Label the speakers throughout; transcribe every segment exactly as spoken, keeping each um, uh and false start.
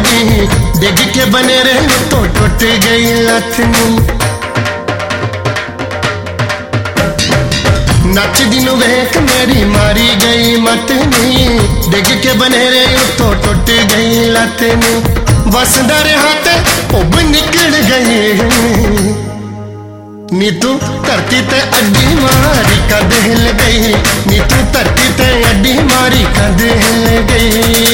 Speaker 1: नी, डिग के बने रहे तो टूट गई लत नी। नचदी नू वेख मेरी मारी गई मत नी, डिग के बने रहे तो टूट गई लत नी। बसदा रहा ते उब निकल गई नी, तू धरती ते अड्डी मारी कद हिल गई नी, तू धरती ते अड्डी मारी कद हिल गई।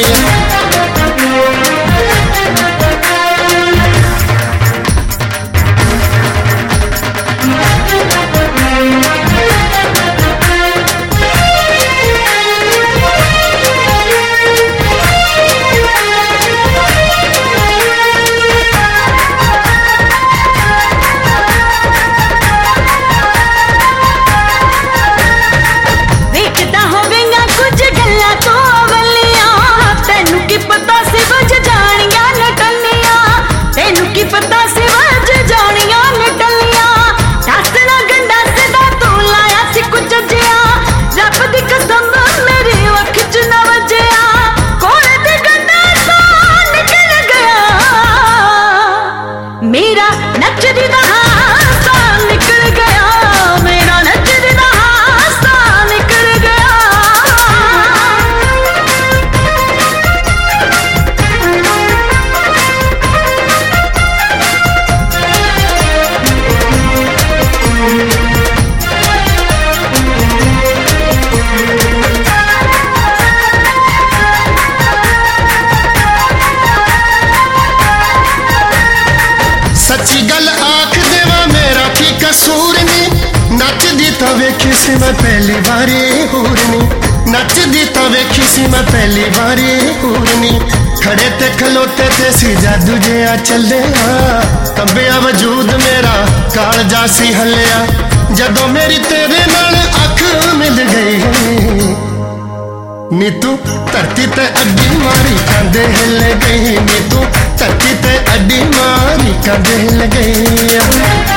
Speaker 1: सच्ची गल आख देवा मेरा की कसूर नी, नचदी तो वेखी सी मैं पहली बारी हूरनी, नचदी तो वेखी सी मैं पहली बारी हूरनी। खड़े ते खलोते ते सी जादू जिहा चलिया, तंबिया वजूद मेरा कालजा सी हलिया। जदों मेरी तेरे नाल अख मिल गई नी, तू धरती ते अड्डी मारी कंध हिल गई नी, तू धरती ते अड्डी मारी कंध हिल गई।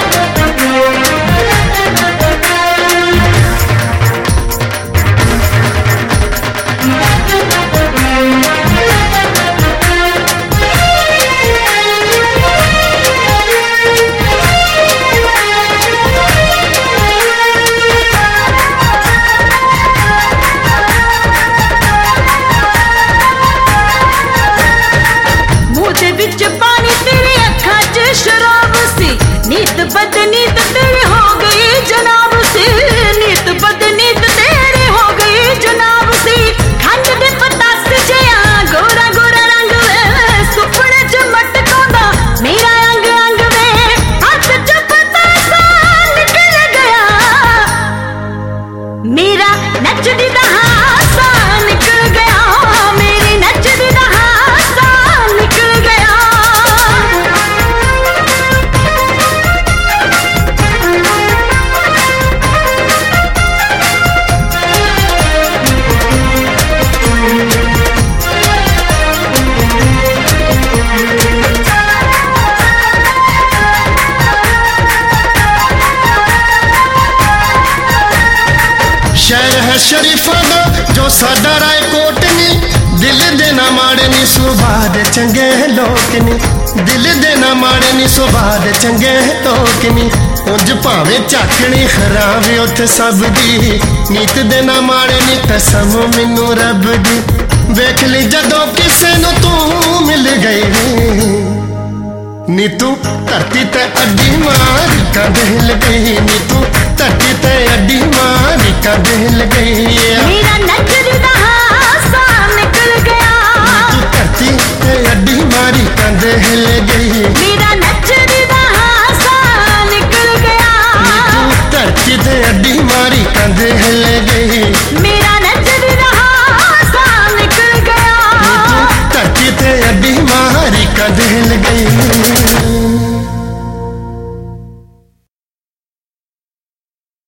Speaker 2: विच पानी तेरी अखां च शराब सी, नीत बदनीत तेरी हो गई जनाब सी, नीत बदनीत तेरी हो गई जनाब सी। खंड दे पतास जिया गोरा गोरा रंग वे, सुपने च मटकांदा मेरा अंग अंग वे, हाथ च पतासा निकल गया मेरा नचदी दा हासा निकल गया, मेरी नचदी दा हासा निकल गया।
Speaker 1: शहर है शरीफा दा जो साडा रायकोट नी, दिल दे ना माड़े नी सुभाऽ दे चंगे लोक नी, दिल दे ना माड़े नी सुभाऽ दे चंगे लोक नी। उंज भावें झाकनी खराब उत्थे सब दी, नीत दे ना माड़े नी कसम मैनू रब दी। वेख ली जदों किसे नू तू मिल गई नी, तू धरती ते अड्डी मारी कंध हिल गई नी, तू धरती ते अड्डी मारी कंध हिल गई।
Speaker 2: मेरा नचदी दा हासा निकल गया,
Speaker 1: तू धरती ते अड्डी मारी कंध हिल गई।